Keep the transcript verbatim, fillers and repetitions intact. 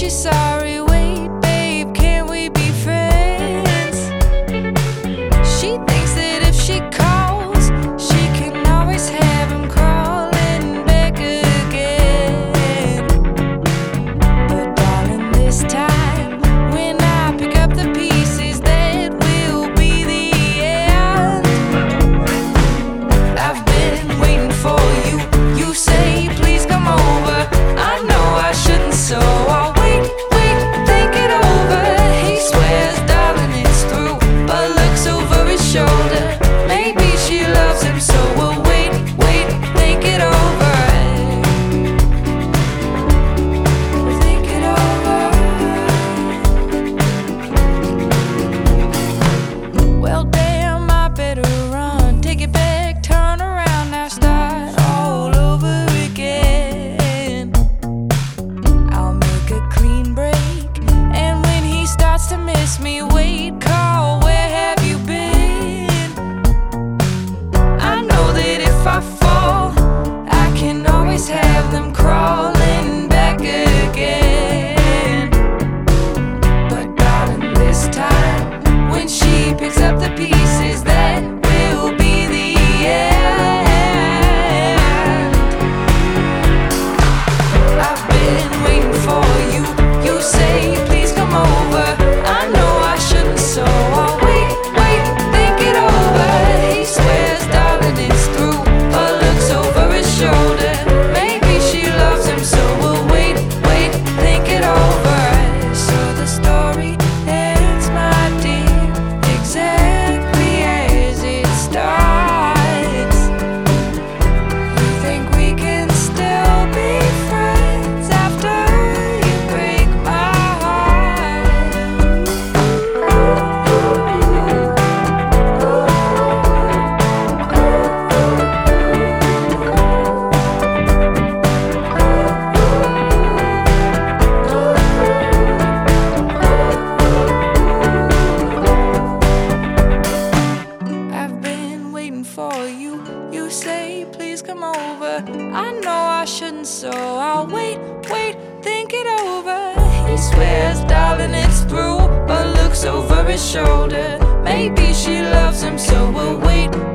she's sorry. Wait, babe, can we be friends? She thinks that if she calls, she can always have him crawling back again. But darling, this time when I pick up the pieces, that will be the end. I've been waiting for you. You say please come over. I know I shouldn't, so I'll wait, wait, think it over. He swears, darling, it's through, but looks over his shoulder. Maybe she loves him, so we'll wait, wait, think it over. Think it over. Well, damn, I better run. Take it back, turn around, now start all over again. I'll make a clean break, and when he starts to miss me, wait, call, where have you been? I know that if I fall, I can always have them crawling back again. But darling, this time when she picks up the pieces, that will be the end. I've been waiting for you. You say please come over. I know I shouldn't, so I'll wait, wait, think it over. He swears, darling, it's through, but looks over his shoulder. Maybe she loves him, so we'll wait, wait, think it over. So the story ends, my dear, exactly as it starts. You think we can still be friends after you break my I've been waiting for you. You say please come over. I know I shouldn't, so I'll wait, wait, think it over. He swears, darling, it's through, but looks over his shoulder. Maybe she loves him, so we'll wait,